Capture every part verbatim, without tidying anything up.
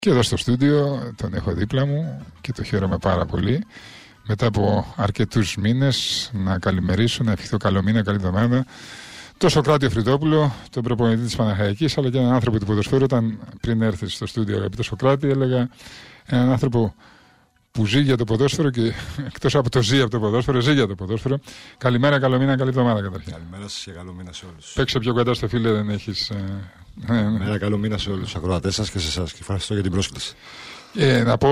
Και εδώ στο στούντιο τον έχω δίπλα μου και το χαίρομαι πάρα πολύ. Μετά από αρκετούς μήνες να καλημερίσω, να ευχηθώ καλό μήνα, καλή εβδομάδα. Το Σωκράτη Φρυδόπουλο, τον προπονητή της Παναχαϊκής, αλλά και έναν άνθρωπο του ποδοσφαίρου. Όταν πριν έρθει στο στούντιο, αγαπητό Σωκράτη, έλεγα έναν άνθρωπο που ζει για το ποδόσφαιρο και εκτός από το ζει από το ποδόσφαιρο, ζει για το ποδόσφαιρο. Καλημέρα, καλό μήνα, καλή εβδομάδα καταρχήν. Καλημέρα σας και καλό μήνα σε όλους. Παίξε πιο κοντά στο φίλε, δεν έχεις. Ε, ναι, ναι. Καλημέρα, καλό μήνα σε όλους τους ακροατές σας και σε εσάς. Και ευχαριστώ για την πρόσκληση. Ε, να πω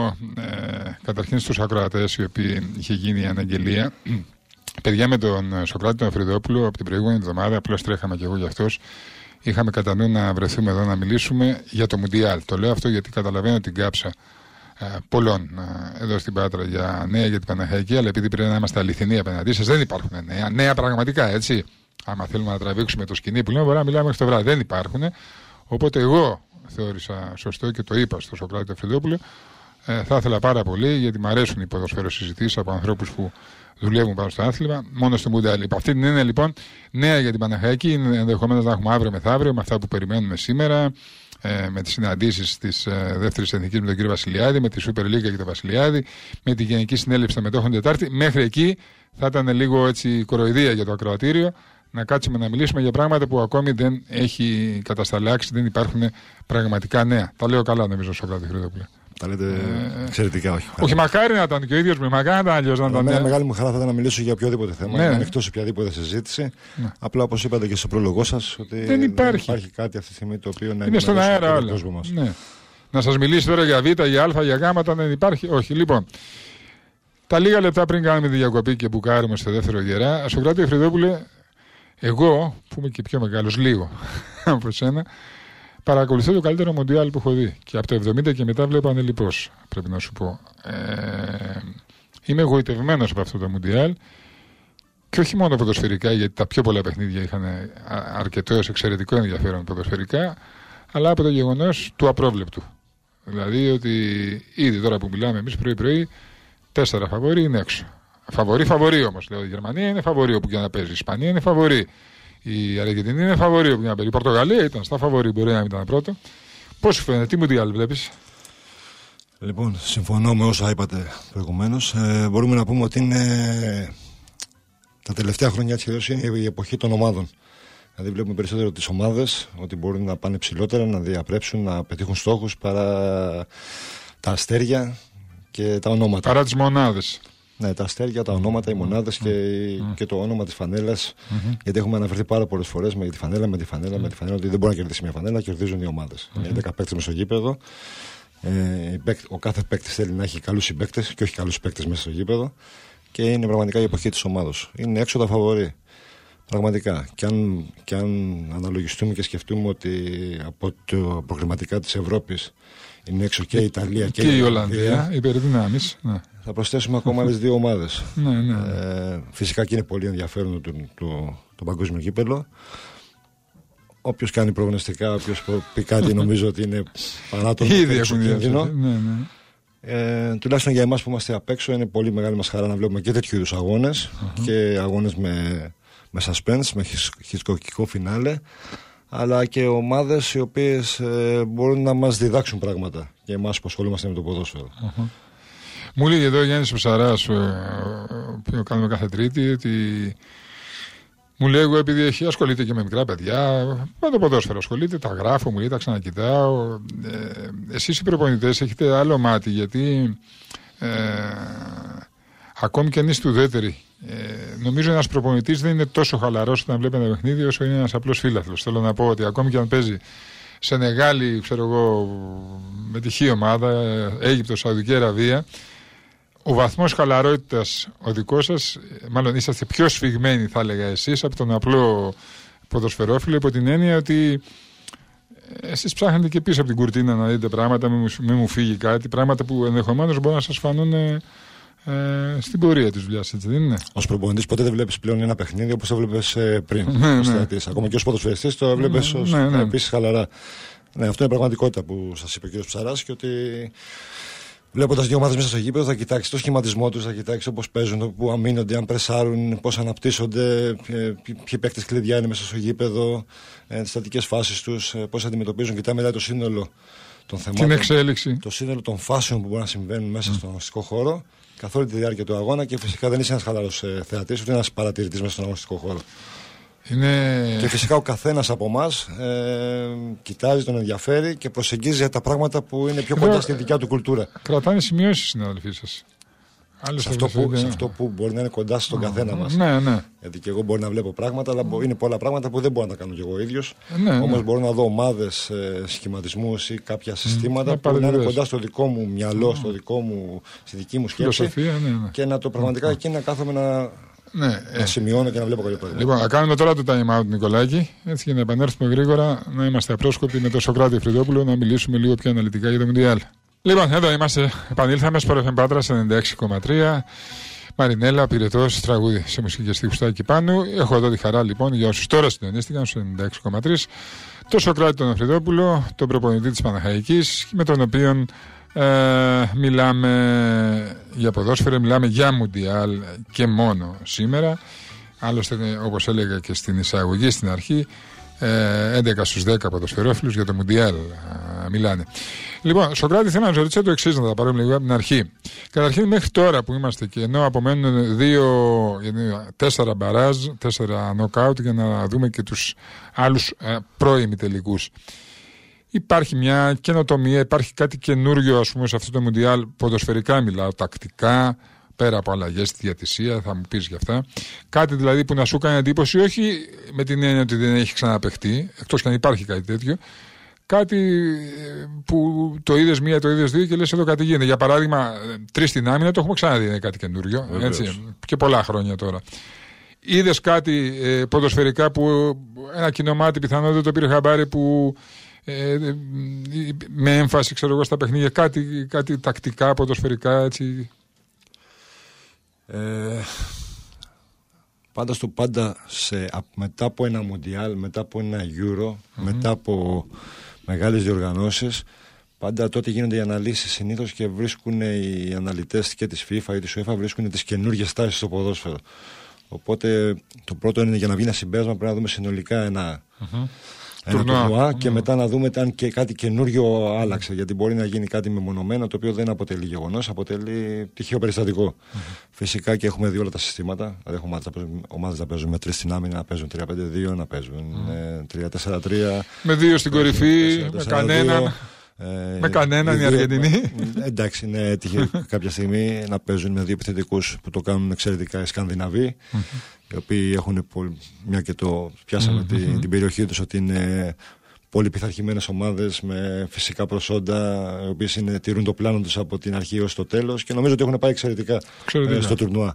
ε, καταρχήν στους ακροατές, οι οποίοι είχε γίνει η αναγγελία. Παιδιά, με τον Σωκράτη τον Φρυδόπουλο από την προηγούμενη εβδομάδα, απλώς τρέχαμε κι εγώ γι' αυτός. Είχαμε κατά νου να βρεθούμε εδώ να μιλήσουμε για το Μουντιάλ. Το λέω αυτό γιατί καταλαβαίνω την κάψα ε, πολλών ε, εδώ στην Πάτρα για νέα για την Παναχαϊκή, αλλά επειδή πρέπει να είμαστε αληθινοί απέναντί σας, δεν υπάρχουν νέα. Νέα πραγματικά, έτσι. Άμα θέλουμε να τραβήξουμε το σκηνή που λέμε, μπορεί να μιλάμε μέχρι το βράδυ. Δεν υπάρχουν. Οπότε εγώ θεώρησα σωστό και το είπα στο Σωκράτη τον Φρυδόπουλο. Ε, θα ήθελα πάρα πολύ, γιατί μου αρέσουν οι ποδοσφαιροσυζητήσεις από ανθρώπους που δουλεύουν πάνω στο άθλημα, μόνο στο Μουντιάλ. Υπ' αυτή την έννοια, λοιπόν, νέα για την Παναχαϊκή, ενδεχομένως να έχουμε αύριο μεθαύριο, με αυτά που περιμένουμε σήμερα, ε, με τις συναντήσεις της ε, δεύτερης εθνικής με τον κύριο Βασιλιάδη, με τη Super League και τον Βασιλιάδη, με τη Γενική Συνέλευση των Μετόχων Τετάρτη. Μέχρι εκεί θα ήταν λίγο έτσι κοροϊδία για το ακροατήριο, να κάτσουμε να μιλήσουμε για πράγματα που ακόμη δεν έχει κατασταλάξει, δεν υπάρχουν πραγματικά νέα. Τα λέω καλά, νομίζω, Σωκράτη Φρυδόπουλε. Τα λέτε ε, εξαιρετικά, όχι. Όχι, μακάρι να ήταν και ο ίδιος με, μακάρι να ήταν αλλιώς. Να ήταν. Με μεγάλη μου χαρά θα ήταν να μιλήσω για οποιοδήποτε θέμα. Ναι. Είναι ανοιχτό σε οποιαδήποτε συζήτηση. Ναι. Απλά, όπως είπατε και στο πρόλογό σας, ότι δεν υπάρχει. δεν υπάρχει κάτι αυτή τη στιγμή το οποίο να είναι στον αέρα όλα. Ναι. Να σας μιλήσει τώρα για Β, για Α, για Γ, δεν υπάρχει. Όχι, λοιπόν. Τα λίγα λεπτά πριν κάνουμε τη διακοπή και μπουκάρουμε στο δεύτερο γερά, Σωκράτη Φρυδόπουλε, εγώ που είμαι και πιο μεγάλος, λίγο από σένα, παρακολουθώ το καλύτερο Μουντιάλ που έχω δει. Και από το εβδομήντα και μετά βλέπω ανελιπώς, πρέπει να σου πω. Ε, είμαι εγωιτευμένος από αυτό το Μουντιάλ. Και όχι μόνο ποδοσφαιρικά, γιατί τα πιο πολλά παιχνίδια είχαν αρκετό εξαιρετικό ενδιαφέρον ποδοσφαιρικά, αλλά από το γεγονός του απρόβλεπτου. Δηλαδή ότι ήδη τώρα που μιλάμε εμείς πρωί-πρωί, τέσσερα φαβορί είναι έξω. Φαβορί, φαβορί όμως. Δηλαδή η Γερμανία είναι φαβορί όπου και να παίζει. Η Ισπανία είναι φαβορί. Η Αργεντινή είναι φαβορί όπου και να παίζει. Η Πορτογαλία ήταν στα φαβορί, μπορεί να μην ήταν πρώτο. Πώς σου φαίνεται, τι Μουντιάλ βλέπεις? Λοιπόν, συμφωνώ με όσα είπατε προηγουμένως. Ε, μπορούμε να πούμε ότι είναι τα τελευταία χρόνια έτσι είναι η εποχή των ομάδων. Δηλαδή βλέπουμε περισσότερο τις ομάδες ότι μπορούν να πάνε ψηλότερα, να διαπρέψουν, να πετύχουν στόχους παρά τα αστέρια και τα ονόματα. Παρά τις μονάδες. Ναι, τα αστέρια, τα ονόματα, οι μονάδες mm. και, mm. και το όνομα της φανέλας. Mm-hmm. Γιατί έχουμε αναφερθεί πάρα πολλές φορές με τη φανέλα, με τη φανέλα, mm. με τη φανέλα, ότι δεν μπορεί να κερδίσει μια φανέλα, κερδίζουν οι ομάδες. Mm-hmm. Είναι έντεκα παίκτες μέσα στο γήπεδο. Ε, ο κάθε παίκτης θέλει να έχει καλούς συμπαίκτες και όχι καλούς παίκτες μέσα στο γήπεδο. Και είναι πραγματικά η εποχή της ομάδος. Είναι έξω τα φαβορί. Πραγματικά. Και αν, και αν αναλογιστούμε και σκεφτούμε ότι από το προκριματικά της Ευρώπης είναι έξω και η Ιταλία και, και η Ολλανδία, οι υπερδυνάμεις. Ναι. Θα προσθέσουμε ακόμα άλλες δύο ομάδες. Ναι, ναι. Ε, φυσικά και είναι πολύ ενδιαφέρον το, το, το παγκόσμιο κύπελλο. Όποιος κάνει προγνωστικά, όποιος πει κάτι, νομίζω ότι είναι παρά τον κίνδυνο. Ναι, ναι. Ε, τουλάχιστον για εμάς που είμαστε απ' έξω, είναι πολύ μεγάλη μας χαρά να βλέπουμε και τέτοιου είδους αγώνες uh-huh. και αγώνες με, με suspense, με χισκοκικό φινάλε, αλλά και ομάδες οι οποίες ε, μπορούν να μας διδάξουν πράγματα για εμάς που ασχολούμαστε με το ποδόσφαιρο. Uh-huh. Μου λέει εδώ ο Γιάννης Ψαράς, που κάνουμε κάθε Τρίτη, ότι μου λέει εγώ επειδή έχει, ασχολείται και με μικρά παιδιά, με το ποδόσφαιρο ασχολείται, τα γράφω, μου λέει, τα ξανακοιτάω. Ε, εσείς οι προπονητές έχετε άλλο μάτι, γιατί ε, ακόμη και αν είστε ουδέτεροι, ε, νομίζω ένας προπονητής δεν είναι τόσο χαλαρός όταν βλέπει ένα παιχνίδι όσο είναι ένας απλός φίλαθλος. Θέλω να πω ότι ακόμη και αν παίζει σε Νεγάλη, ξέρω εγώ, με τυχή ομάδα, Αίγυπτο, Σαουδική Αραβία, ο βαθμός χαλαρότητας ο δικός σας, μάλλον είσαστε πιο σφιγμένοι θα έλεγα εσείς από τον απλό ποδοσφαιρόφιλο, υπό την έννοια ότι εσείς ψάχνετε και πίσω από την κουρτίνα να δείτε πράγματα, μην μου, μην μου φύγει κάτι, πράγματα που ενδεχομένως μπορεί να σας φανούν ε, στην πορεία της δουλειάς, έτσι δεν είναι? Ως προπονητής ποτέ δεν βλέπεις πλέον ένα παιχνίδι όπως το βλέπεις ε, πριν. Ναι, ναι. Ακόμα και ως ποδοσφαιριστής το βλέπεις ως, ναι, ναι. επίσης χαλαρά. Ναι, αυτό είναι πραγματικότητα που σας είπε ο κ. Ψαράς, και ότι βλέποντας δύο ομάδες μέσα στο γήπεδο θα κοιτάξεις το σχηματισμό τους, θα κοιτάξεις όπως παίζουν, πού αμήνονται, αν πρεσάρουν, πώς αναπτύσσονται, ποιοι παίκτες κλειδιά είναι μέσα στο γήπεδο, τις στατικές φάσεις τους, πώς αντιμετωπίζουν. Κοιτάμε μετά το σύνολο των θεμάτων. Την εξέλιξη. Το σύνολο των φάσεων που μπορεί να συμβαίνουν μέσα mm. στον αγωνιστικό χώρο καθ' όλη τη διάρκεια του αγώνα και φυσικά δεν είσαι ένας χαλαρός ε, θεατής, ούτε ένας παρατηρητής μέσα στον αγωνιστικό χώρο. Είναι... Και φυσικά ο καθένας από εμάς ε, κοιτάζει, τον ενδιαφέρει και προσεγγίζει τα πράγματα που είναι πιο κοντά στη δικιά του κουλτούρα. Κρατάνε σημειώσεις οι συναδελφοί σας. Σε αυτό, που, σε αυτό που μπορεί να είναι κοντά στον mm. καθένα μας. Ναι, ναι. Γιατί και εγώ μπορεί να βλέπω πράγματα, αλλά είναι πολλά πράγματα που δεν μπορώ να τα κάνω κι εγώ ίδιος. Ναι, Όμως ναι. μπορώ να δω ομάδες, ε, σχηματισμούς ή κάποια συστήματα mm. που να είναι κοντά στο δικό μου μυαλό, mm. στο δικό μου, στη δική μου σκέψη. Ναι, ναι. Και να το πραγματικά mm. εκεί να κάθομαι να, ναι, να ε. σημειώνω και να βλέπω κάποια πράγματα. Λοιπόν, θα κάνουμε τώρα το time out, Νικολάκη. Έτσι για να επανέλθουμε γρήγορα, να είμαστε απρόσκοποι με τον Σωκράτη Φρυδόπουλο, να μιλήσουμε λίγο πιο αναλυτικά για το Μουντιάλ. Λοιπόν, εδώ είμαστε. Επανήλθαμε στο Ρεφ εμ Πάτρας ενενήντα έξι κόμμα τρία. Μαρινέλα, πυρετός, τραγούδι σε μουσική και στίχους Τάκη Πάνου. Έχω εδώ τη χαρά λοιπόν για όσους τώρα συντονίστηκαν στο ενενήντα έξι κόμμα τρία το Σωκράτη τον Αφριδόπουλο, τον προπονητή της Παναχαϊκής, με τον οποίο ε, μιλάμε για ποδόσφαιρο, μιλάμε για Μουντιάλ και μόνο σήμερα. Άλλωστε, όπως έλεγα και στην εισαγωγή στην αρχή, έντεκα στους δέκα ποδοσφαιρόφιλους για το Μουντιάλ μιλάνε. Λοιπόν, Σωκράτη, θέλω να σα ρωτήσω το εξής, να τα πάρουμε λίγο από την αρχή. Καταρχήν, μέχρι τώρα που είμαστε και ενώ απομένουν δύο, τέσσερα μπαράζ, τέσσερα νοκάουτ για να δούμε και τους άλλους πρώιμοι τελικούς. Υπάρχει μια καινοτομία, υπάρχει κάτι καινούριο, ας πούμε, σε αυτό το Μουντιάλ, ποδοσφαιρικά μιλάω, τακτικά, πέρα από αλλαγές στη διατησία, θα μου πεις γι' αυτά. Κάτι δηλαδή που να σου κάνει εντύπωση, όχι με την έννοια ότι δεν έχει ξαναπαιχτεί, εκτός και αν υπάρχει κάτι τέτοιο. Κάτι που το είδες μία, το είδες δύο και λες εδώ κάτι γίνεται. Για παράδειγμα, τρεις στην άμυνα, το έχουμε ξαναδεί, είναι κάτι καινούριο. Έτσι, και πολλά χρόνια τώρα. Είδες κάτι ε, ποδοσφαιρικά που ένα κοινομάτι πιθανότητα το πήρε χαμπάρι που ε, ε, με έμφαση, ξέρω εγώ, στα παιχνίδια, κάτι, κάτι τακτικά, ποδοσφαιρικά, έτσι. Ε, πάντα στο πάντα σε, μετά από ένα Μουντιάλ, μετά από ένα Euro, mm-hmm. μετά από μεγάλες διοργανώσεις, πάντα τότε γίνονται οι αναλύσεις συνήθως και βρίσκουν οι αναλυτές και της FIFA ή της UEFA, βρίσκουν τις καινούργιες τάσεις στο ποδόσφαιρο. Οπότε το πρώτο είναι για να βγει ένα συμπέρασμα πρέπει να δούμε συνολικά ένα, mm-hmm. ένα τουρνουά mm-hmm. και μετά να δούμε αν και κάτι καινούργιο άλλαξε. Γιατί μπορεί να γίνει κάτι μεμονωμένο το οποίο δεν αποτελεί γεγονός, αποτελεί τυχαίο περιστατικό. Mm-hmm. Φυσικά και έχουμε δει όλα τα συστήματα. Δηλαδή έχουμε ομάδες να παίζουν με τρεις στην άμυνα, να παίζουν τρία πέντε δύο, να παίζουν mm-hmm. τρία τέσσερα τρία. Με δύο στην κορυφή, με κανέναν. Ε, με κανέναν η Αργεντινή. Εντάξει, είναι έτυχε κάποια στιγμή να παίζουν με δύο επιθετικούς που το κάνουν εξαιρετικά οι Σκανδιναβοί, mm-hmm. οι οποίοι έχουν πολύ, μια και το πιάσαμε mm-hmm. την, την περιοχή τους, ότι είναι πολύ πειθαρχημένες ομάδες με φυσικά προσόντα, οι οποίες είναι, τηρούν το πλάνο τους από την αρχή ως το τέλος και νομίζω ότι έχουν πάει εξαιρετικά, εξαιρετικά. Ε, στο τουρνουά.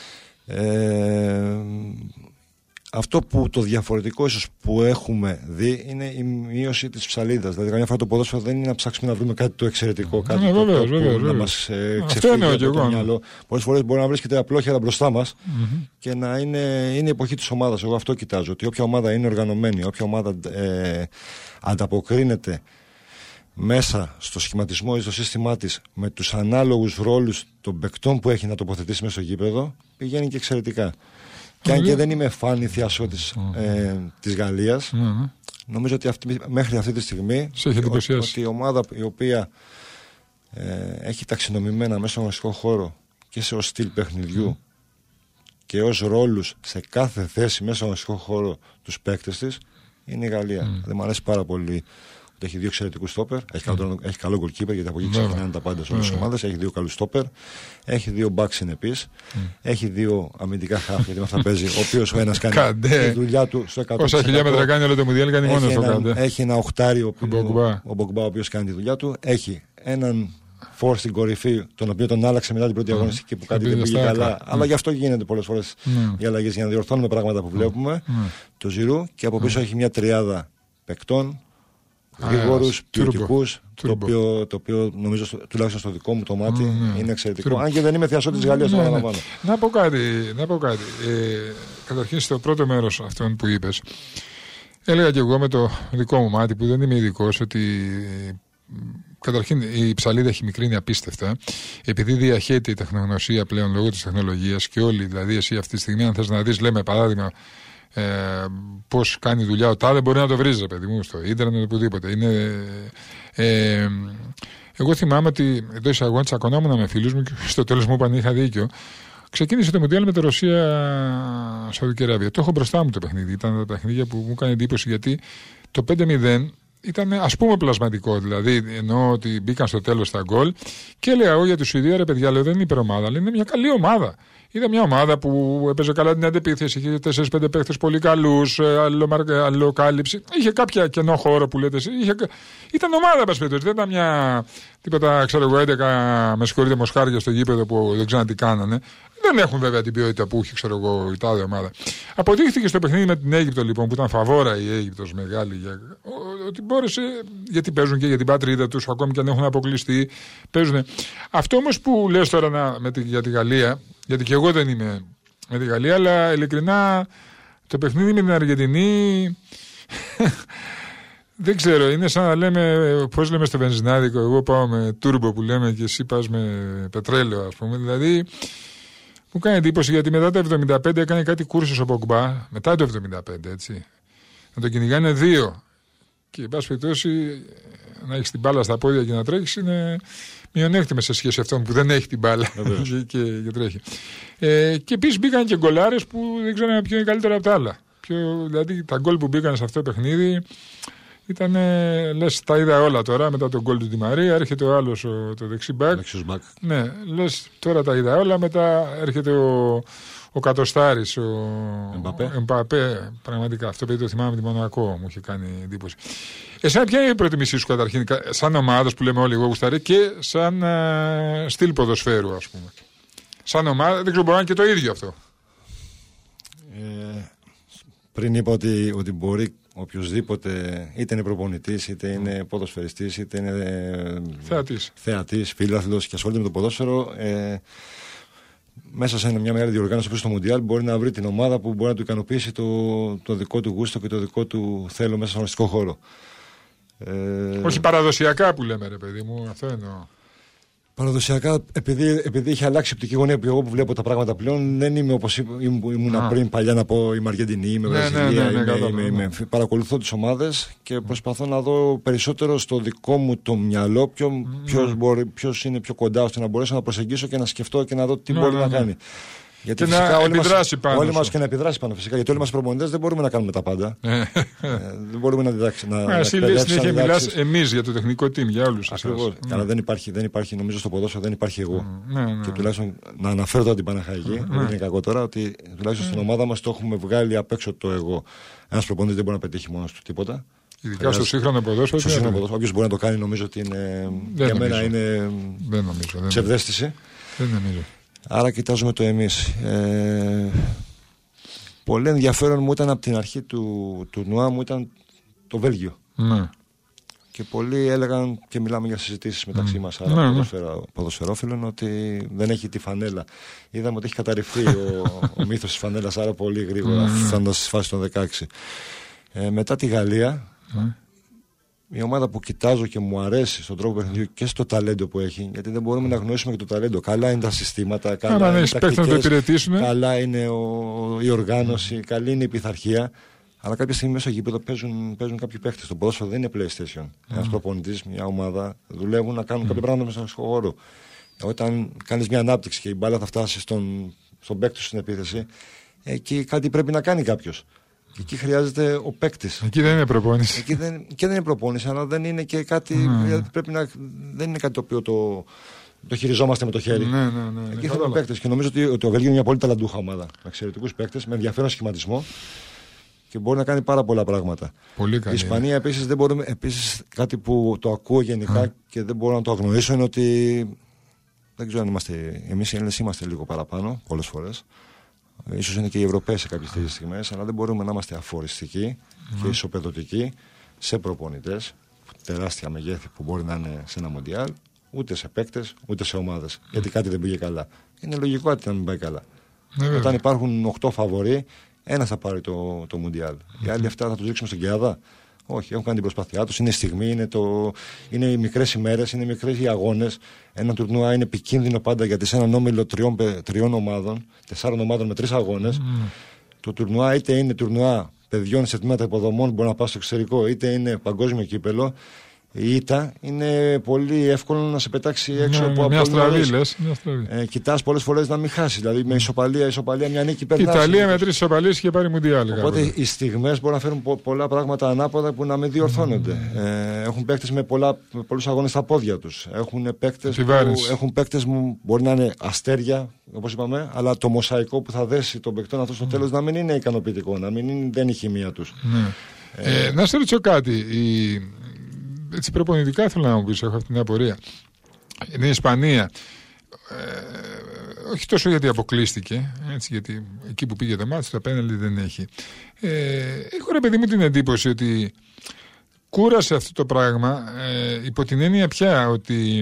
Ε, Αυτό που το διαφορετικό ίσως που έχουμε δει είναι η μείωση της ψαλίδας. Δηλαδή, καμιά φορά το ποδόσφαιρο δεν είναι να ψάξουμε να βρούμε κάτι το εξαιρετικό, κάτι ναι, το, βέβαια, το, βέβαια, που βέβαια. να μας ε, ξεφύγει από το μυαλό. Πολλές φορές μπορεί να βρίσκεται απλόχερα μπροστά μας mm-hmm. και να είναι, είναι η εποχή της ομάδας. Εγώ αυτό κοιτάζω, ότι όποια ομάδα είναι οργανωμένη, όποια ομάδα ε, ανταποκρίνεται μέσα στο σχηματισμό ή στο σύστημά της με τους ανάλογους ρόλους των παικτών που έχει να τοποθετήσει μέσα στο γήπεδο, πηγαίνει και εξαιρετικά. Και αν και δεν είμαι φαν θειασότης ε, της Γαλλίας, mm-hmm. νομίζω ότι αυτή, μέχρι αυτή τη στιγμή ότι, ότι η ομάδα η οποία ε, έχει ταξινομημένα μέσα στον αγωνιστικό χώρο και σε ως στυλ παιχνιδιού mm. και ως ρόλους σε κάθε θέση μέσα στον αγωνιστικό χώρο τους παίκτες της είναι η Γαλλία. Mm. Δεν μου αρέσει πάρα πολύ ότι έχει δύο εξαιρετικούς στόπερ, έχει, mm. καλό, έχει καλό goalkeeper γιατί από εκεί ξεκινάνε τα πάντα σε όλες τις ομάδες, έχει δύο καλούς στόπερ, έχει δύο back συνεπείς, mm. έχει δύο αμυντικά half γιατί μας θα παίζει, ο οποίος ο ένας κάνει τη δουλειά του στο εκατό τοις εκατό. Όσα χιλιόμετρα κάνει όλο το Μουντιάλ κάνει μόνο στο Καντέ. Έχει ένα οχτάρι ο Μπογκμπά ο οποίος κάνει τη δουλειά του, έχει έναν φορ στην κορυφή, τον οποίο τον άλλαξε μετά την πρώτη αγωνιστική που κάτι δεν πήγε καλά. Αλλά γι' αυτό γίνεται πολλές φορές οι αλλαγές για να διορθώνουμε πράγματα που βλέπουμε. Το Ζιρού και από πίσω έχει μια τριάδα παικτών. Γρήγορους, ποιοτικούς, το οποίο, το οποίο νομίζω τουλάχιστον στο δικό μου το μάτι mm, είναι εξαιρετικό. Mm. Αν και δεν είμαι θειασότης της Γαλλίας, το παραλαμβάνω. Να πω κάτι. Να πω κάτι. Ε, καταρχήν, στο πρώτο μέρος αυτόν που είπες, έλεγα και εγώ με το δικό μου μάτι, που δεν είμαι ειδικός, ότι καταρχήν η ψαλίδα έχει μικρύνει απίστευτα, επειδή διαχέεται η τεχνογνωσία πλέον λόγω της τεχνολογίας και όλοι, δηλαδή εσύ αυτή τη στιγμή, αν θες να δεις, λέμε παράδειγμα, ε, πώς κάνει δουλειά ο τάδε, μπορεί να το βρει, παιδί μου, στο ίντερνετ, οπουδήποτε. Είναι, ε, εγώ θυμάμαι ότι εδώ εισαγωγών τσακωνόμουν με φίλους μου και στο τέλος μου είπαν είχα δίκιο. Ξεκίνησε το Μουντιάλ με τη Ρωσία-Σαουδική Αραβία. Το έχω μπροστά μου το παιχνίδι. Ήταν τα παιχνίδια που μου έκανε εντύπωση γιατί το πέντε μηδέν ήταν ας πούμε πλασματικό. Δηλαδή εννοώ ότι μπήκαν στο τέλος τα γκολ και έλεγα εγώ για τη Σουηδία, ρε παιδιά, λέω, δεν είναι υπερομάδα, αλλά είναι μια καλή ομάδα. Είδα μια ομάδα που έπαιζε καλά την αντεπίθεση, είχε τέσσερις πέντε παίχτες πολύ καλούς, αλληλοκάλυψη. Είχε κάποια κενό χώρο που λέτε εσύ. Είχε... Ήταν ομάδα, πας πέτω. Δεν ήταν μια τίποτα, ξέρω εγώ, έντεκα με συγχωρείτε μοσχάρια στο γήπεδο που δεν ξέραν τι κάνανε. Δεν έχουν βέβαια την ποιότητα που είχε, ξέρω εγώ, η τάδε ομάδα. Αποδείχθηκε στο παιχνίδι με την Αίγυπτο, λοιπόν, που ήταν φαβόρα η Αίγυπτος μεγάλη, για... ότι μπόρεσε, γιατί παίζουν και για την πατρίδα τους, ακόμη και αν έχουν αποκλειστεί. Παίζουν. Αυτό όμως που λες τώρα να, με τη, για τη Γαλλία, γιατί και εγώ δεν είμαι με τη Γαλλία, αλλά ειλικρινά το παιχνίδι με την Αργεντινή. Δεν ξέρω, είναι σαν να λέμε, πώς λέμε στο βενζινάδικο, εγώ πάω με τούρμπο που λέμε και εσύ πας με πετρέλαιο, ας πούμε. Δηλαδή, μου κάνει εντύπωση γιατί μετά το εβδομήντα πέντε έκανε κάτι κούρσος ο Πογκμπά, μετά το εβδομήντα πέντε, έτσι. Να το κυνηγάνε δύο. Και, εν πάση περιπτώσει, να έχει την μπάλα στα πόδια και να τρέχει είναι μειονέκτημα σε σχέση με αυτόν που δεν έχει την μπάλα και, και, και τρέχει. Ε, και επίσης μπήκαν και γκολάρες που δεν ξέρω ποιο είναι καλύτερο από τα άλλα. Ποιο, δηλαδή τα γκολ που μπήκαν σε αυτό το παιχνίδι ήταν, λες, τα είδα όλα τώρα μετά τον γκολ του Ντι Μαρία. Έρχεται ο άλλος, ο, το δεξί μπακ. Ναι, λες, τώρα τα είδα όλα. Μετά έρχεται ο, ο Κατοστάρης, ο Εμπαπέ. Πραγματικά αυτό παιδί το θυμάμαι τη Μονακό, μου είχε κάνει εντύπωση. Εσένα, ποια είναι η προτιμήσή σου καταρχήν, σαν ομάδα που λέμε όλοι εγώ γουστάρι, και σαν α, στυλ ποδοσφαίρου, ας πούμε. Σαν ομάδα, δεν ξέρω, μπορεί να είναι και το ίδιο αυτό. Ε, πριν είπα ότι, ότι μπορεί οποιοδήποτε, είτε είναι προπονητής, είτε είναι ποδοσφαιριστής, είτε είναι θεατής, θεατής φίλαθλος και ασχολείται με το ποδόσφαιρο, ε, μέσα σε μια μεγάλη διοργάνωση όπως στο Μουντιάλ μπορεί να βρει την ομάδα που μπορεί να του ικανοποιήσει το, το δικό του γούστο και το δικό του θέλω μέσα στον αγωνιστικό χώρο. Ε, Όχι παραδοσιακά που λέμε, ρε παιδί μου, αυτό εννοώ. Παραδοσιακά, επειδή, επειδή έχει αλλάξει η οπτική γωνία που εγώ που βλέπω τα πράγματα πλέον, δεν είμαι όπως ήμουν πριν παλιά να πω είμαι Αργεντινή, είμαι Βραζιλία, ναι, ναι, ναι, ναι, ναι. Παρακολουθώ τις ομάδες και προσπαθώ να δω περισσότερο στο δικό μου το μυαλό ποιο, mm. ποιος, μπορεί, ποιος είναι πιο κοντά ώστε να μπορέσω να προσεγγίσω και να σκεφτώ και να δω τι mm. μπορεί mm. να κάνει. Γιατί και να όλοι επιδράσει μας, πάνω. Όλοι μας και να επιδράσει πάνω φυσικά. Γιατί όλοι μας προπονητές δεν μπορούμε να κάνουμε τα πάντα. ε, δεν μπορούμε να διδάξουμε. Εσύ λες συνέχεια μιλάς εμείς για το τεχνικό team, για όλους. Ακριβώς. Mm. Αλλά δεν υπάρχει, δεν υπάρχει, νομίζω στο ποδόσφαιρο δεν υπάρχει εγώ. Mm. Ναι, ναι. Και τουλάχιστον να αναφέρω τώρα την Παναχαϊκή, mm. δεν είναι κακό τώρα, ότι τουλάχιστον mm. στην ομάδα μας το έχουμε βγάλει απ' έξω το εγώ. Ένας προπονητής δεν μπορεί να πετύχει μόνος του τίποτα. Ειδικά στο σύγχρονο ποδόσφαιρο. Στο σύγχρονο ποδόσφαιρο. Όποιος μπορεί να το κάνει νομίζω ότι είναι. Για μένα είναι ψευδαίσθηση. Δεν νομίζω. Άρα κοιτάζουμε το εμείς. Ε, πολύ ενδιαφέρον μου ήταν από την αρχή του τουρνουά μου ήταν το Βέλγιο. Ναι. Και πολλοί έλεγαν και μιλάμε για συζητήσεις μεταξύ mm. μας, άρα ναι, ποδοσφαιρόφιλων, ότι δεν έχει τη φανέλα. Είδαμε ότι έχει καταρριφθεί ο, ο μύθος της φανέλας, άρα πολύ γρήγορα, mm. φτάνοντας στις φάσεις των δεκαέξι. Ε, μετά τη Γαλλία, mm. μια ομάδα που κοιτάζω και μου αρέσει στον τρόπο παιχνιδιού και στο ταλέντο που έχει, γιατί δεν μπορούμε να γνωρίσουμε και το ταλέντο. Καλά είναι τα συστήματα, καλά Άρα, είναι οι τακτικές, το καλά είναι ο, η οργάνωση, mm. καλή είναι η πειθαρχία. Αλλά κάποια στιγμή μέσα στο γήπεδο παίζουν, παίζουν κάποιοι παίχτες. Το ποδόσφαιρο δεν είναι PlayStation. Mm. Ένας προπονητής, μια ομάδα δουλεύουν να κάνουν mm. κάποια πράγματα μέσα στον χώρο. Όταν κάνεις μια ανάπτυξη και η μπάλα θα φτάσει στον, στον παίκτη στην επίθεση, εκεί κάτι πρέπει να κάνει κάποιος. Και εκεί χρειάζεται ο παίκτης. Εκεί δεν είναι προπόνηση. Εκεί δεν, και δεν είναι προπόνηση, αλλά δεν είναι και κάτι. Mm. Πρέπει να, δεν είναι κάτι το οποίο το, το χειριζόμαστε με το χέρι. Ναι, ναι, ναι, εκεί θέλουν παίκτες. Και νομίζω ότι, ότι ο Βέλγιο είναι μια πολύ ταλαντούχα ομάδα. Με εξαιρετικούς παίκτες, με ενδιαφέρον σχηματισμό και μπορεί να κάνει πάρα πολλά πράγματα. Πολύ καλή. Η Ισπανία επίσης δεν μπορούμε. Επίσης κάτι που το ακούω γενικά mm. και δεν μπορώ να το αγνοήσω είναι ότι. Δεν ξέρω αν είμαστε. Εμείς οι Έλληνες είμαστε λίγο παραπάνω πολλές φορές. Ίσως είναι και οι Ευρωπαίοι σε κάποιες τέτοιες στιγμές, αλλά δεν μπορούμε να είμαστε αφοριστικοί mm. και ισοπεδωτικοί σε προπονητές, τεράστια μεγέθη που μπορεί να είναι σε ένα Μουντιάλ, ούτε σε παίκτες, ούτε σε ομάδες. Mm. Γιατί κάτι δεν πήγε καλά. Είναι λογικό ότι να μην πάει καλά. Mm. Όταν υπάρχουν οκτώ φαβορί, ένας θα πάρει το, το Μουντιάλ. Mm. Οι άλλοι αυτά θα τους ρίξουμε στην κεάδα. Όχι, έχουν κάνει την προσπάθειά τους. Είναι η στιγμή, είναι, το... είναι οι μικρές ημέρες, είναι οι μικρές οι αγώνες. Ένα τουρνουά είναι επικίνδυνο πάντα γιατί σε έναν όμιλο τριών, τριών ομάδων, τεσσάρων ομάδων με τρεις αγώνες, mm. το τουρνουά είτε είναι τουρνουά παιδιών σε τμήματα υποδομών που μπορεί να πάει στο εξωτερικό, είτε είναι παγκόσμιο κύπελο, η ήττα είναι πολύ εύκολο να σε πετάξει έξω, ναι, από μια στραβή, λες, μια στραβή. Ε, κοιτάς πολλές φορές να μην χάσει. Δηλαδή με ισοπαλία, ισοπαλία μια νίκη περνάς. Η Ιταλία με τρεις ισοπαλίες είχε πάρει μουντιάλ. Οπότε κάποτε οι στιγμές μπορούν να φέρουν πο- πολλά πράγματα ανάποδα που να μην διορθώνονται. Mm. Ε, έχουν παίκτες με, με πολλούς αγώνες στα πόδια τους. Έχουν παίκτες που, έχουν παίκτες που μπορεί να είναι αστέρια, όπως είπαμε, αλλά το μοσαϊκό που θα δέσει τον παικτών αυτό στο mm. τέλος να μην είναι ικανοποιητικό, να μην είναι, δεν είναι η χημεία τους. Mm. Ε, ε, να σε ρωτήσω κάτι. Η... Έτσι προπονητικά θέλω να μου πεις, έχω αυτή την απορία. Είναι η Ισπανία, ε, όχι τόσο γιατί αποκλείστηκε, έτσι, γιατί εκεί που πήγε το μάτι, το πέναλτι δεν έχει. Ε, έχω ρε παιδί μου την εντύπωση ότι κούρασε αυτό το πράγμα, ε, υπό την έννοια πια ότι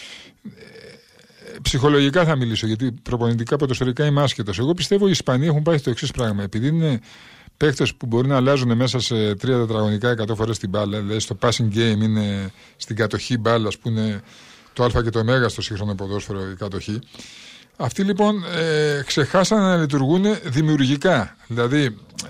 ε, ψυχολογικά θα μιλήσω, γιατί προπονητικά ποδοσφαιρικά είμαι άσχετος. Εγώ πιστεύω οι Ισπανοί έχουν πάει στο εξής πράγμα, επειδή είναι παίκτες που μπορεί να αλλάζουν μέσα σε τρία τετραγωνικά εκατό φορές την μπάλα, δηλαδή στο passing game είναι στην κατοχή μπάλας που είναι το α και το ω στο σύγχρονο ποδόσφαιρο η κατοχή. Αυτοί λοιπόν ε, ξεχάσαν να λειτουργούν δημιουργικά. Δηλαδή,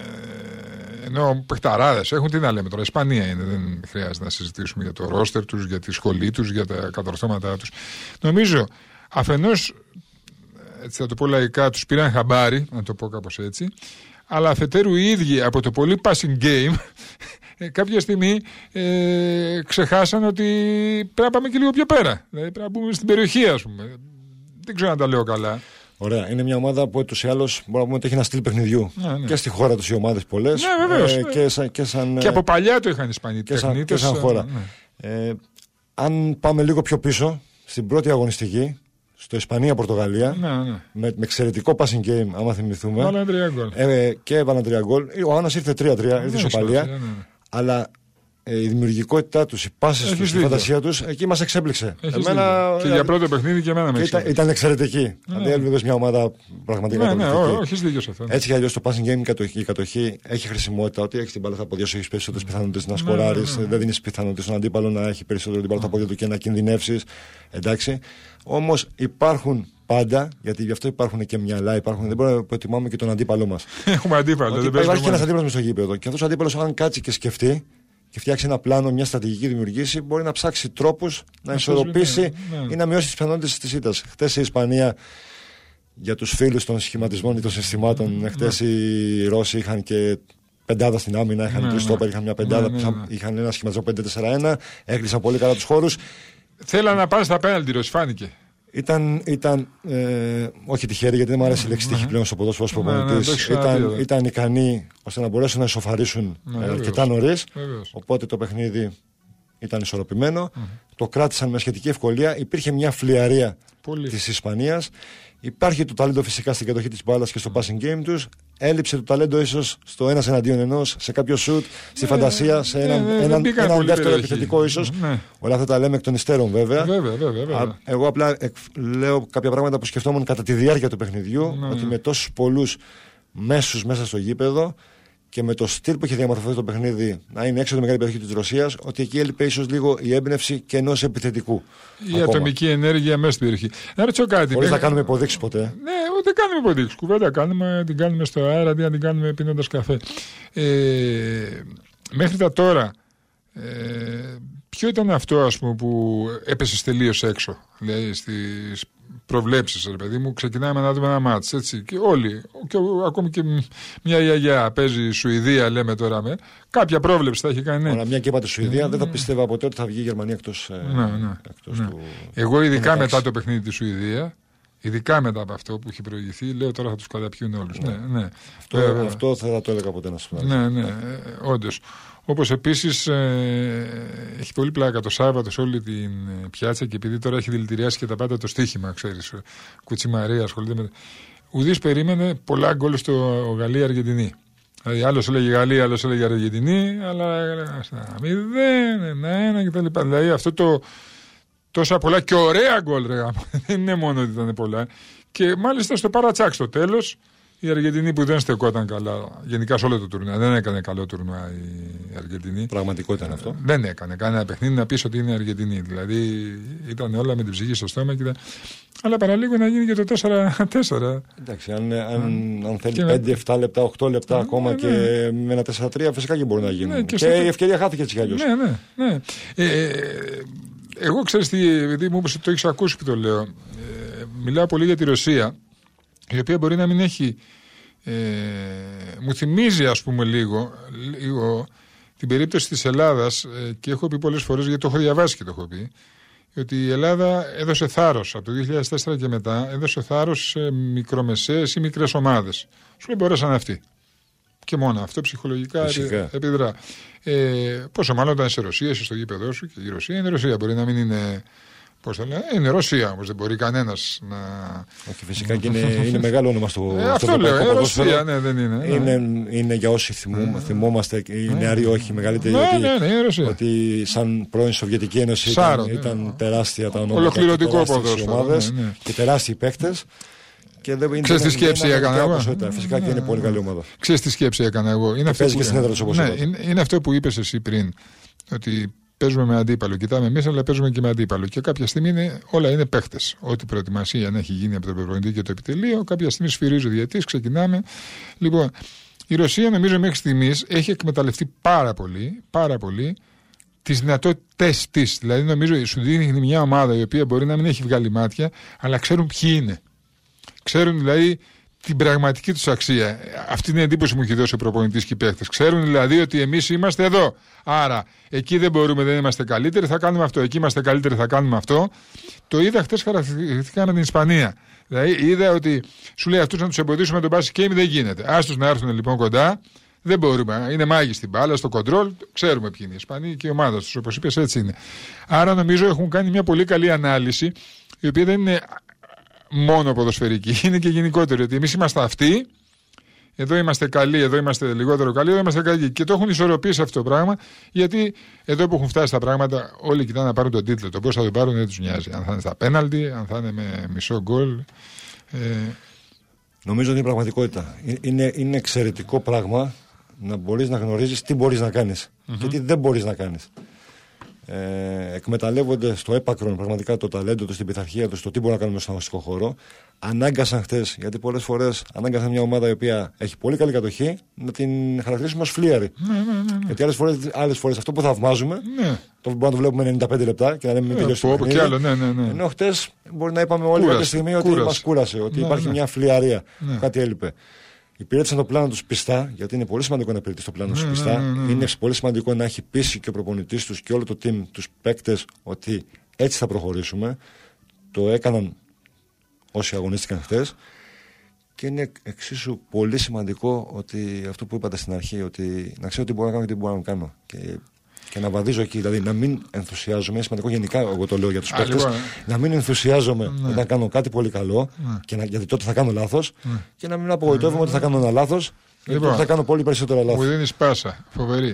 ε, ενώ παιχταράδες έχουν, τι να λέμε τώρα, Ισπανία είναι, δεν χρειάζεται να συζητήσουμε για το ρόστερ τους, για τη σχολή τους, για τα κατορθώματά τους. Νομίζω αφενός, έτσι θα το πω λαϊκά, τους πήραν χαμπάρι, να το πω κάπως έτσι. Αλλά αφετέρου οι ίδιοι από το πολύ passing game κάποια στιγμή ε, ξεχάσαν ότι πρέπει να πάμε και λίγο πιο πέρα. Δηλαδή πρέπει να μπούμε στην περιοχή, ας πούμε. Δεν ξέρω αν τα λέω καλά. Ωραία. Είναι μια ομάδα που ούτως ή άλλως μπορούμε να πούμε ότι έχει ένα στυλ παιχνιδιού. Ναι, ναι. Και στη χώρα τους οι ομάδες πολλές. Ναι, βεβαίως. Ε, και, σαν, και, σαν, και από παλιά το είχαν οι Ισπανοί και σαν, και σαν χώρα. Ναι. Ε, αν πάμε λίγο πιο πίσω, στην πρώτη αγωνιστική, στο Ισπανία-Πορτογαλία, ναι, ναι. Με, με εξαιρετικό passing game, άμα θυμηθούμε. Βάλαν τρία γκολ. Ε, και έβαλαν τρία γκολ. Ο Άννας ήρθε τρία τρία, ήρθε ισοπαλία. Ναι, ναι. Αλλά ε, η δημιουργικότητά τους, οι πάσες τους, η φαντασία τους, εκεί μας εξέπληξε. Εμένα, και για πρώτο παιχνίδι και εμένα με ήταν, ήταν εξαιρετική. Ναι. Αντί έλβηδες μια ομάδα πραγματικά ναι, καταπληκτική. Ναι, όχι δίκιο σε αυτό. Έτσι κι αλλιώς το passing game, η κατοχή, η κατοχή έχει χρησιμότητα. Ότι έχει την μπάλα στα πόδια σου, έχει περισσότερες πιθανότητες να σκοράρεις. Ναι, ναι, ναι. Δεν δίνεις πιθανότητες στον αντίπαλο να έχει περισσότερο την μπάλα στα πόδια του και να κινδυνεύσεις. Εντάξει. Όμως υπάρχουν πάντα, γιατί γι' αυτό υπάρχουν και μυαλά, υπάρχουν, δεν μπορούμε να προτιμάμε και τον αντίπαλό μας. Έχουμε αντίπαλο. Δεν υπάρχει και ένας αντίπαλος μες στο γήπεδο. Και αυτός ο αντίπαλος, αν κάτσει και σκεφτεί και φτιάξει ένα πλάνο, μια στρατηγική δημιουργήσει, μπορεί να ψάξει τρόπους να ισορροπήσει ναι, ναι. ή να μειώσει τις πιθανότητες της ήττας. Χτες η Ισπανία, για τους φίλους των σχηματισμών ή των συστημάτων, ναι, χτες ναι. οι Ρώσοι είχαν και πεντάδα στην άμυνα, είχαν ναι, τρεις στόπερ, είχαν μια πεντάδα, ναι, ναι, ναι. είχαν ένα σχηματισμό πέντε τέσσερα ένα, έκλεισαν πολύ καλά τους χώρους. Θέλαν να πάνε στα πέναλτι, Ρώσοι, φάνηκε. Ήταν, ήταν ε, όχι τυχερή, γιατί δεν μου αρέσει η λέξη τύχη πλέον στο ποδόσφαιρο ως προπονητής. Ήταν, ήταν ικανοί ώστε να μπορέσουν να ισοφαρίσουν ναι, ε, αρκετά νωρίς. Οπότε το παιχνίδι ήταν ισορροπημένο. Mm-hmm. Το κράτησαν με σχετική ευκολία. Υπήρχε μια φλιαρία της Ισπανίας. Υπάρχει το ταλέντο φυσικά στην κατοχή της μπάλας και στο passing game τους. Έλειψε το ταλέντο ίσως στο ένας εναντίον ενός, σε κάποιο σουτ, στη ναι, φαντασία, σε έναν ναι, ένα, ένα, ένα δεύτερο επιθετικό ίσως. Ναι. Όλα αυτά τα λέμε εκ των υστέρων βέβαια. Βέβαια, βέβαια, βέβαια. Α, εγώ απλά εκ, λέω κάποια πράγματα που σκεφτόμουν κατά τη διάρκεια του παιχνιδιού, ναι, ότι με τόσους πολλούς μέσους μέσα στο γήπεδο και με το στυλ που είχε διαμορφωθεί το παιχνίδι να είναι έξω από τη μεγάλη περιοχή της Ρωσίας, ότι εκεί έλειπε ίσως λίγο η έμπνευση και ενός επιθετικού. Η ακόμα. Ατομική ενέργεια μέσα στην περιοχή. Να ρωτήσω κάτι. Χωρίς να κάνουμε υποδείξεις ποτέ. Ναι, ούτε κάνουμε υποδείξεις. Κουβέντα κάνουμε, την κάνουμε στο αέρα, αντί να την κάνουμε πίνοντας καφέ. Ε, μέχρι τα τώρα, ε, ποιο ήταν αυτό ας πούμε, που έπεσε τελείως έξω, δηλαδή στις προβλέψεις, ρε παιδί μου, ξεκινάμε να δούμε ένα μάτς, έτσι, και όλοι, και, ακόμη και μια γιαγιά παίζει Σουηδία, λέμε τώρα, με, κάποια πρόβλεψη θα έχει κάνει. Ναι. Όλα, μια και είπατε Σουηδία, mm. δεν θα πίστευα ποτέ ότι θα βγει η Γερμανία εκτός, ναι, ναι, εκτός ναι. του... Εγώ ειδικά μετά το παιχνίδι της Σουηδία, ειδικά μετά από αυτό που έχει προηγηθεί, λέω τώρα θα τους καταπιούν όλους. Ναι. Ναι, ναι. Αυτό, ε, αυτό θα το έλεγα ποτέ να σου πω. Ναι, ναι, ε, όντως. Όπως επίσης ε, έχει πολύ πλάκα το Σάββατο σε όλη την πιάτσα και επειδή τώρα έχει δηλητηριάσει και τα πάντα το στοίχημα, ξέρεις, Κουτσιμαρία ασχολείται με... Ουδής περίμενε πολλά γκολ στο Γαλλία-Αργεντινή. Δηλαδή άλλος έλεγε Γαλλία, άλλος έλεγε Αργεντινή, αλλά μηδέν, ένα, ένα κτλ. Δηλαδή αυτό το τόσα πολλά και ωραία γκολ, ρε, δεν είναι μόνο ότι ήταν πολλά. Και μάλιστα στο παρατσάκ στο τέλος, η Αργεντινή που δεν στεκόταν καλά, γενικά σε όλο το τουρνουά, δεν έκανε καλό τουρνουά η Αργεντινή. Πραγματικό ήταν αυτό. Δεν έκανε κανένα παιχνίδι να πεις ότι είναι Αργεντινή. Δηλαδή ήταν όλα με την ψυχή στο στόμα. Και ήταν... Αλλά παραλίγο να γίνει και το τέσσερα τέσσερα. Εντάξει, αν, αν, αν θέλει πέντε εφτά λεπτά, οκτώ λεπτά ναι, ακόμα ναι, και ναι. με ένα τέσσερα τρία φυσικά και μπορεί να γίνει. Ναι, και και στο... η ευκαιρία χάθηκε έτσι κι αλλιώς. Ναι, ναι, ναι. Ε, εγώ ξέρεις τι, επειδή μου είπες ότι το έχεις ακούσει που το λέω, ε, μιλάω πολύ για τη Ρωσία, η οποία μπορεί να μην έχει. Ε, μου θυμίζει, ας πούμε, λίγο, λίγο την περίπτωση της Ελλάδας ε, και έχω πει πολλές φορές, γιατί το έχω διαβάσει και το έχω πει, ότι η Ελλάδα έδωσε θάρρος από το δύο χιλιάδες τέσσερα και μετά, έδωσε θάρρος σε μικρομεσαίες ή μικρές ομάδες. Σου λέει μπορέσαν αυτοί. Και μόνο αυτό ψυχολογικά Φυσικά. επιδρά. Ε, πόσο μάλλον όταν είσαι Ρωσία, είσαι στο γήπεδό σου και η Ρωσία είναι Ρωσία. Μπορεί να μην είναι. Πώς θα λένε, είναι Ρωσία όμως, δεν μπορεί κανένας να. Όχι, φυσικά και είναι, είναι μεγάλο όνομα στο. Ε, αυτό λέω, είναι Ρωσία, ναι, δεν είναι. Είναι, ναι. είναι για όσοι θυμούμε, ε, θυμόμαστε, οι ναι. νεαροί όχι, μεγαλύτεροι. Ναι, ότι, ναι, ναι, είναι Ρωσία. Ότι σαν πρώην Σοβιετική Ένωση Σάρο, ήταν, ναι. ήταν τεράστια τα ονόματα. Ολοκληρωτικό ποδόσφαιρο. Ναι, ναι. Και τεράστιοι παίκτες. Ξέρεις τι σκέψη έκανα εγώ. Φυσικά και είναι πολύ καλή ομάδα. Ξέρεις τι σκέψη έκανα εγώ. Είναι αυτό που είπες εσύ πριν. Ότι παίζουμε με αντίπαλο. Κοιτάμε εμείς, αλλά παίζουμε και με αντίπαλο. Και κάποια στιγμή είναι, όλα είναι παίχτες. Ό,τι προετοιμασία αν έχει γίνει από τον προπονητή και το επιτελείο, κάποια στιγμή σφυρίζει ο διαιτητής, ξεκινάμε. Λοιπόν, η Ρωσία νομίζω μέχρι στιγμής έχει εκμεταλλευτεί πάρα πολύ, πάρα πολύ τις δυνατότητες της. Δηλαδή, νομίζω σου δίνει μια ομάδα η οποία μπορεί να μην έχει βγάλει μάτια, αλλά ξέρουν ποιοι είναι. Ξέρουν δηλαδή την πραγματική τους αξία. Αυτή είναι η εντύπωση που μου έχει δώσει ο προπονητής και οι παίκτες. Ξέρουν δηλαδή ότι εμείς είμαστε εδώ. Άρα, εκεί δεν μπορούμε, δεν είμαστε καλύτεροι, θα κάνουμε αυτό. Εκεί είμαστε καλύτεροι, θα κάνουμε αυτό. Το είδα χτες χαρακτηριστικά με την Ισπανία. Δηλαδή, είδα ότι σου λέει αυτούς να τους εμποδίσουμε τον πάση game, δεν γίνεται. Άστος να έρθουν λοιπόν κοντά. Δεν μπορούμε. Είναι μάγοι στην μπάλα, στο κοντρόλ. Ξέρουμε ποιοι είναι οι Ισπανοί και η ομάδα τους. Όπως είπες, έτσι είναι. Άρα, νομίζω έχουν κάνει μια πολύ καλή ανάλυση, η οποία δεν είναι μόνο ποδοσφαιρική, είναι και γενικότερη. Ότι εμείς είμαστε αυτοί, εδώ είμαστε καλοί, εδώ είμαστε λιγότερο καλοί, εδώ είμαστε κακοί. Και το έχουν ισορροπήσει αυτό το πράγμα, γιατί εδώ που έχουν φτάσει τα πράγματα, όλοι κοιτάνε να πάρουν τον τίτλο. Το πώς θα τον πάρουν δεν τους νοιάζει. Αν θα είναι στα πέναλτι, αν θα είναι με μισό γκολ. Ε... Νομίζω ότι είναι πραγματικότητα. Είναι, είναι εξαιρετικό πράγμα να μπορείς να γνωρίζεις τι μπορείς να κάνεις mm-hmm. και τι δεν μπορείς να κάνεις. Ε, εκμεταλλεύονται στο έπακρον πραγματικά το ταλέντο του, την πειθαρχία του, το τι μπορούν να κάνουμε στον αγωνιστικό χώρο. Ανάγκασαν χτες, γιατί πολλές φορές ανάγκασαν μια ομάδα η οποία έχει πολύ καλή κατοχή να την χαρακτηρίσουμε ως φλίαρη. Ναι, ναι, ναι, ναι. Γιατί άλλες φορές, άλλες φορές αυτό που θαυμάζουμε, ναι. το μπορούμε να το βλέπουμε ενενήντα πέντε λεπτά και να λέμε μην τελειώσει το παιχνίδι. Ναι, ναι, ναι. Ενώ χτες μπορεί να είπαμε όλοι κάποια στιγμή ότι μας κούρασε, ότι ναι, υπάρχει ναι. μια φλιαρία, ναι. κάτι έλειπε. Υπηρέτησαν το πλάνο του πιστά, γιατί είναι πολύ σημαντικό να υπηρετήσει το πλάνο του ναι, πιστά. ναι, ναι, ναι. Είναι πολύ σημαντικό να έχει πείσει και ο προπονητής του και όλο το team, τους παίκτες, ότι έτσι θα προχωρήσουμε. Το έκαναν όσοι αγωνίστηκαν χθες. Και είναι εξίσου πολύ σημαντικό ότι αυτό που είπατε στην αρχή, ότι να ξέρω τι μπορώ να κάνω και τι μπορώ να κάνω. Και, και να βαδίζω εκεί, δηλαδή να μην ενθουσιάζομαι. Είναι σημαντικό γενικά, εγώ το λέω για τους παίκτες, να μην ενθουσιάζομαι ναι. όταν κάνω κάτι πολύ καλό, ναι. και να, γιατί τότε θα κάνω λάθος, ναι. και να μην απογοητεύομαι ναι. ότι θα κάνω ένα λάθος, γιατί λοιπόν, θα κάνω πολύ περισσότερα λάθος. Μου δίνει πάσα, φοβερή.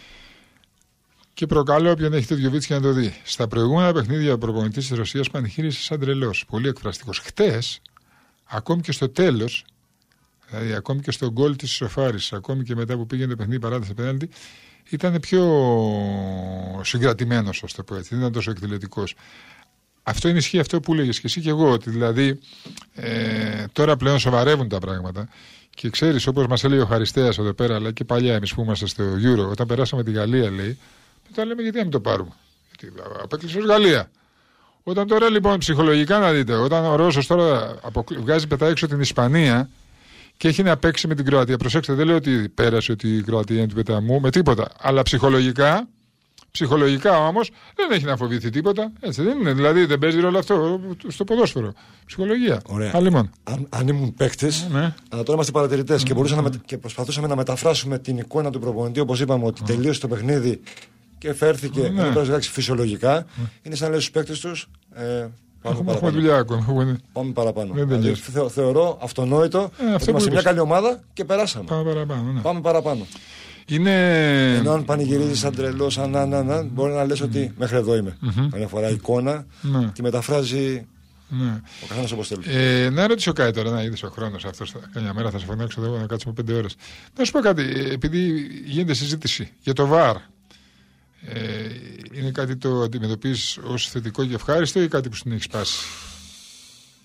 Και προκαλώ όποιον έχει τέτοιο βίτσιο να το δει. Στα προηγούμενα παιχνίδια ο προπονητής της Ρωσίας πανηγύρισε σαν τρελός, πολύ εκφραστικός. Χτες, ακόμη και στο τέλος, δηλαδή ακόμη και στο γκολ της ισοφάρισης, ακόμη και μετά που πήγαινε το παιχνίδι παράταση πέναλτι, ήταν πιο συγκρατημένος, ας το πω έτσι, δεν ήταν τόσο εκδηλωτικός. Αυτό είναι ισχύει αυτό που λέγες και εσύ και εγώ, ότι δηλαδή ε, τώρα πλέον σοβαρεύουν τα πράγματα. Και ξέρεις, όπως μας έλεγε ο Χαριστέας εδώ πέρα, αλλά και παλιά εμείς που είμαστε στο Euro, όταν περάσαμε τη Γαλλία, λέει, μετά λέμε γιατί να μην το πάρουμε. Γιατί απέκλεισε ως Γαλλία. Όταν τώρα λοιπόν ψυχολογικά να δείτε, όταν ο Ρώσος τώρα βγάζει πετά έξω την Ισπανία και έχει να παίξει με την Κροατία. Προσέξτε, δεν λέω ότι πέρασε ότι η Κροατία είναι του πεταμού με τίποτα. Αλλά ψυχολογικά, ψυχολογικά όμως δεν έχει να φοβηθεί τίποτα. Έτσι δεν είναι. Δηλαδή δεν παίζει ρόλο αυτό στο ποδόσφαιρο. Ψυχολογία. Ωραία. Αν, αν ήμουν παίκτης, ναι. αλλά τώρα είμαστε παρατηρητές mm. και, μπορούσαμε mm. να, και προσπαθούσαμε να μεταφράσουμε την εικόνα του προπονητή, όπως είπαμε, ότι mm. τελείωσε το παιχνίδι και φέρθηκε mm. να το φυσιολογικά. Mm. Είναι σαν να λέει στους παίκτες τους. Ε, Έχουμε, έχουμε δουλειά ακόμα. Πάμε παραπάνω. Δηλαδή, θε, θεωρώ αυτονόητο ε, ότι είμαστε μια καλή ομάδα και περάσαμε. Πάμε παραπάνω. Ναι. Πάμε παραπάνω. Είναι... Ενώ αν πανηγυρίζεις σαν τρελός, αν, αν, αν, αν, μπορεί να λες ότι μέχρι εδώ είμαι. Mm-hmm. Μια φορά εικόνα mm-hmm. τη μεταφράζει mm-hmm. ο καθένας όπως θέλει. Ε, να ρωτήσω κάτι τώρα, να είδες ο χρόνος αυτός. Καμιά μέρα θα σε φωνάξω εδώ να κάτσουμε πέντε ώρες. Να σου πω κάτι, επειδή γίνεται συζήτηση για το βαρ. Ε, είναι κάτι το αντιμετωπίζεις ως θετικό και ευχάριστο ή κάτι που στην έχει σπάσει?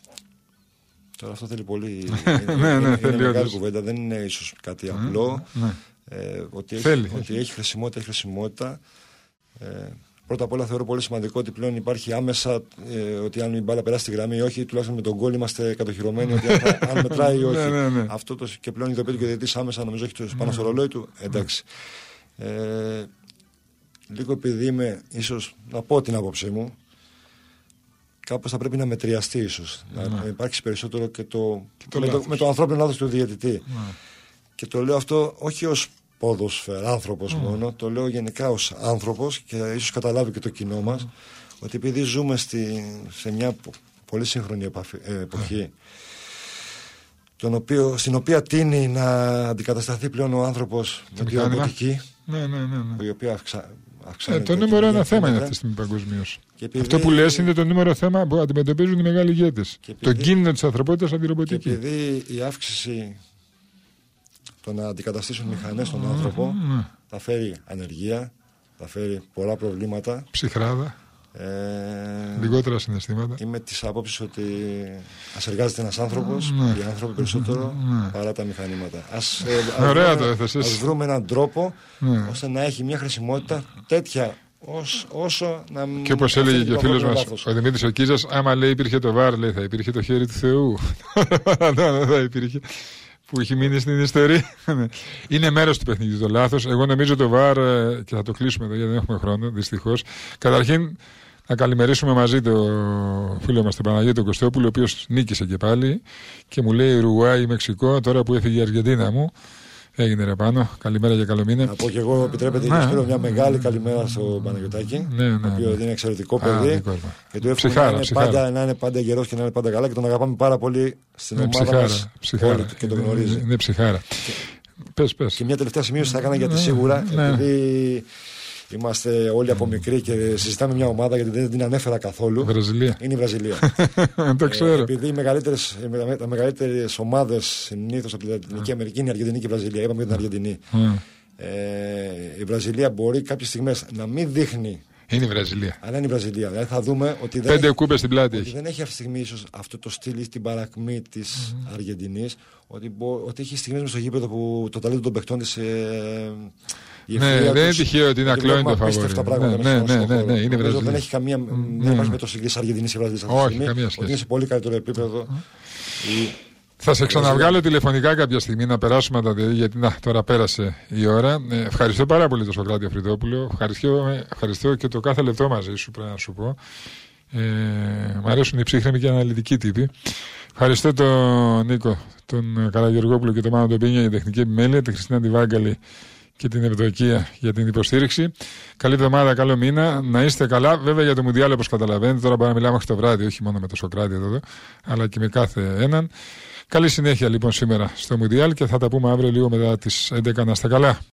Τώρα αυτό θέλει πολύ. Ναι, ναι, είναι, θέλει είναι μεγάλη όντως. κουβέντα, δεν είναι ίσως κάτι απλό. Ναι. Ε, ότι έχει, Θέλει. ότι έχει χρησιμότητα, έχει χρησιμότητα. Ε, πρώτα απ' όλα θεωρώ πολύ σημαντικό ότι πλέον υπάρχει άμεσα ε, ότι αν η μπάλα περάσει τη γραμμή ή όχι, τουλάχιστον με τον γκολ είμαστε κατοχυρωμένοι ότι αν, αν μετράει ή όχι. Ναι, ναι, ναι. Αυτό το, και πλέον ειδοποιείται και ο διαιτητής άμεσα, νομίζω έχει το, πάνω στο ρολόι του. Εντάξει. Ε, λίγο επειδή είμαι, ίσως να πω την άποψή μου, κάπως θα πρέπει να μετριαστεί ίσως. Ναι. Να υπάρξει περισσότερο και το, και το με, το, με το ανθρώπινο λάθος του διαιτητή. Ναι. Και το λέω αυτό όχι ως ποδοσφαίρα, άνθρωπος mm. μόνο, το λέω γενικά ως άνθρωπος και ίσως καταλάβει και το κοινό μας, mm. ότι επειδή ζούμε στη, σε μια πολύ σύγχρονη επαφή, ε, εποχή, τον οποίο, στην οποία τείνει να αντικατασταθεί πλέον ο άνθρωπος με τη ρομποτική, ναι, ναι, ναι, ναι. η οποία αυξα, Ε, το νούμερο ένα θέμα είναι αυτή τη στιγμή παγκοσμίως. Επειδή... Αυτό που λες είναι το νούμερο θέμα που αντιμετωπίζουν οι μεγάλοι ηγέτες. Επειδή... Το κίνδυνο της ανθρωπότητας από τη ρομποτική. Και επειδή η αύξηση το να αντικαταστήσουν μηχανές στον mm, άνθρωπο mm. θα φέρει ανεργία, θα φέρει πολλά προβλήματα. Ψυχράδα. Ε, λιγότερα συναισθήματα. Είμαι της άποψης ότι ας εργάζεται ένας άνθρωπος, mm, οι άνθρωποι περισσότερο mm, παρά τα μηχανήματα. Ας, ε, ας, Ωραία, βρούμε, το ας βρούμε έναν τρόπο mm. ώστε να έχει μια χρησιμότητα τέτοια ως, όσο να μην. Και όπως έλεγε και ο φίλος μας ο Δημήτρης ο Κίζας, άμα λέει υπήρχε το βαρ, λέει θα υπήρχε το χέρι του Θεού. Δεν θα υπήρχε. Που έχει μείνει στην ιστορία. Είναι μέρος του παιχνιδιού το λάθος. Εγώ νομίζω το βαρ, και θα το κλείσουμε εδώ γιατί δεν έχουμε χρόνο, δυστυχώς. Καταρχήν, να καλημερίσουμε μαζί το φίλο μας τον Παναγιώτη τον Κωστόπουλο, ο οποίος νίκησε και πάλι και μου λέει Ουρουγουάη, Μεξικό, τώρα που έφυγε η Αργεντίνα μου. Έγινε ρε πάνω. Καλημέρα και καλό μήνα. Να πω και εγώ, επιτρέπετε, να στείλω μια μεγάλη καλημέρα στο Παναγιωτάκη. Ναι, ναι, το οποίο ναι. είναι εξαιρετικό παιδί. Α, και του εύχομαι να, είναι πάντα, να είναι πάντα γερός και να είναι πάντα καλά και τον αγαπάμε πάρα πολύ στην ναι, ομάδα ψυχάρα, μας. Ψυχάρα. Όλοι, και τον γνωρίζει. Είναι ψυχάρα. Και, πες, πες. Και μια τελευταία σημείωση θα έκανα γιατί ναι, σίγουρα ναι. επειδή είμαστε όλοι από μικροί και συζητάμε μια ομάδα γιατί δεν την ανέφερα καθόλου. Βραζιλία. Είναι η Βραζιλία. Το ξέρω. Ε, επειδή οι μεγαλύτερες ομάδες συνήθως από την Λατινική Αμερική είναι η Αργεντινή και η Βραζιλία. Είπαμε για την Αργεντινή. Mm. Ε, η Βραζιλία μπορεί κάποιες στιγμές να μην δείχνει. Είναι η Βραζιλία. Αλλά είναι η Βραζιλία. Δηλαδή θα δούμε ότι δεν, Πέντε κούπες στην πλάτη ότι δεν έχει αυτή τη στιγμή ίσως αυτό το στυλ στην παρακμή της mm. Αργεντινής. Ότι, ότι έχει στιγμές μες στο γήπεδο που το ταλέντο των παιχτών της. Ε, ναι, δεν είναι τυχαίο ότι είναι ακλόνητο φαβόρι. Ναι, ναι, ναι, ναι, ναι, είναι Βραζιλία. Δεν έχει καμία. Δεν υπάρχει με το συγκρίση Αργεντινής και Βραζιλίας αυτή τη στιγμή. Όχι, καμία σχέση. Ότι είναι σε πολύ καλύτερο επίπεδο. Θα σε ξαναβγάλω τηλεφωνικά κάποια στιγμή να περάσουμε τα δύο, γιατί να, τώρα πέρασε η ώρα. Ε, ευχαριστώ πάρα πολύ τον Σωκράτη Αφριδόπουλο. Ευχαριστώ, ευχαριστώ και το κάθε λεπτό μαζί σου, πρέπει να σου πω. Ε, μ' αρέσουν οι ψύχρεμοι και αναλυτικοί τύποι. Ευχαριστώ τον Νίκο, τον Καραγεωργόπουλο και τον Μάνο τον Πίνια για τεχνική επιμέλεια, την Χριστίνα Τιβάγκαλη και την Ευδοκία για την υποστήριξη. Καλή εβδομάδα, καλό μήνα. Να είστε καλά. Βέβαια για το Μουντιάλ, όπως καταλαβαίνετε, τώρα μπορούμε να μιλάμε μέχρι το βράδυ, όχι μόνο με τον Σωκράτη εδώ, αλλά και με κάθε έναν. Καλή συνέχεια λοιπόν σήμερα στο Μουντιάλ και θα τα πούμε αύριο λίγο μετά τις έντεκα. Να είστε καλά.